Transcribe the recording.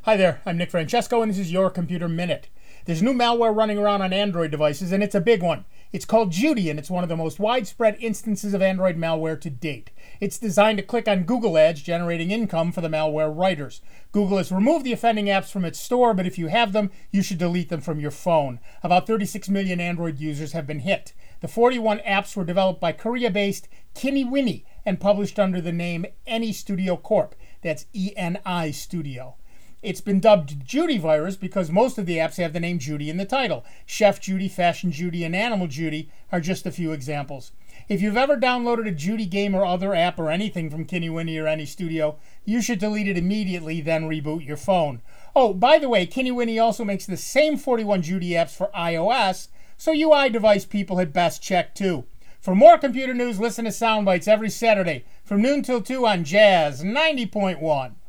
Hi there, I'm Nick Francesco, and this is Your Computer Minute. There's new malware running around on Android devices, and it's a big one. It's called Judy, and it's one of the most widespread instances of Android malware to date. It's designed to click on Google ads, generating income for the malware writers. Google has removed the offending apps from its store, but if you have them, you should delete them from your phone. About 36 million Android users have been hit. The 41 apps were developed by Korea-based Kiniwini and published under the name Eni Studio Corp. That's ENI Studio. It's been dubbed Judy virus because most of the apps have the name Judy in the title. Chef Judy, Fashion Judy, and Animal Judy are just a few examples. If you've ever downloaded a Judy game or other app or anything from Kiniwini or Eni Studio, you should delete it immediately, then reboot your phone. Oh, by the way, Kiniwini also makes the same 41 Judy apps for iOS, so you iDevice people had best check too. For more computer news, listen to Soundbites every Saturday from noon till 2 on Jazz 90.1.